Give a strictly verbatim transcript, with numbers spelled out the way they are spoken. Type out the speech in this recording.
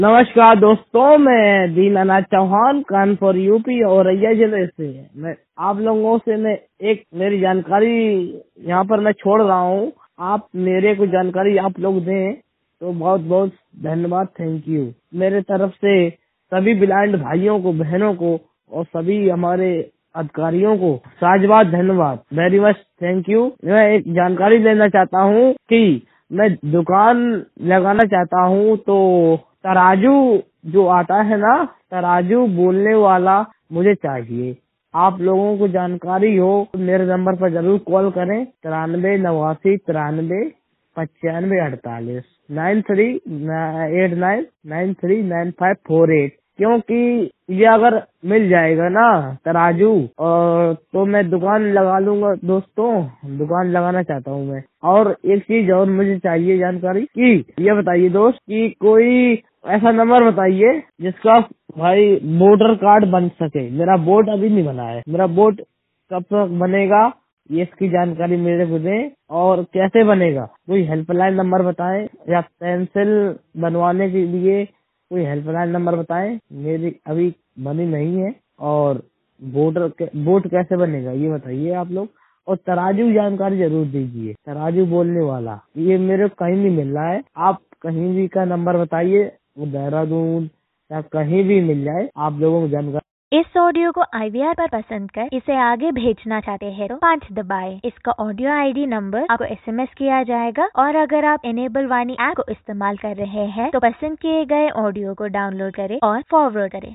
नमस्कार दोस्तों, मैं दीनानाथ चौहान कानपुर यूपी औरैया जिले से। मैं आप लोगों से मैं एक मेरी जानकारी यहाँ पर मैं छोड़ रहा हूँ। आप मेरे को जानकारी आप लोग दें तो बहुत बहुत धन्यवाद, थैंक यू। मेरे तरफ से सभी ब्लाइंड भाइयों को, बहनों को और सभी हमारे अधिकारियों को साधुवाद, धन्यवाद, वेरी मच, थैंक यू। मैं एक जानकारी लेना चाहता हूँ कि मैं दुकान लगाना चाहता हूँ, तो तराजू जो आता है ना, तराजू बोलने वाला मुझे चाहिए। आप लोगों को जानकारी हो तो मेरे नंबर पर जरूर कॉल करें, तिरानवे नवासी तिरानवे पचानवे अड़तालीस nine three eight nine nine three nine five four eight. क्योंकि ये अगर मिल जाएगा ना तराजू, और तो मैं दुकान लगा लूंगा दोस्तों, दुकान लगाना चाहता हूँ मैं। और एक चीज और मुझे चाहिए जानकारी कि ये बताइए दोस्त कि कोई ऐसा नंबर बताइए जिसका भाई वोटर कार्ड बन सके। मेरा वोट अभी नहीं बना है, मेरा वोट कब तक बनेगा ये इसकी जानकारी मेरे को दें। और कैसे बनेगा, कोई हेल्पलाइन नंबर बताएं, या पेंसिल बनवाने के लिए कोई हेल्पलाइन नंबर बताएं। मेरी अभी बनी नहीं है। और वोटर वोट कैसे बनेगा ये बताइए आप लोग। और तराजू जानकारी जरूर दीजिए, तराजू बोलने वाला ये मेरे को कहीं नहीं मिल रहा है। आप कहीं भी का नंबर बताइए, वो देहरादून या कहीं भी मिल जाए, आप लोगों को जानकारी। इस ऑडियो को आई वी आर पर पसंद कर इसे आगे भेजना चाहते हैं तो पाँच दबाएं। इसका ऑडियो आई डी नंबर आपको एस एम एस किया जाएगा। और अगर आप इनेबल वाणी ऐप को इस्तेमाल कर रहे हैं तो पसंद किए गए ऑडियो को डाउनलोड करें और फॉरवर्ड करें।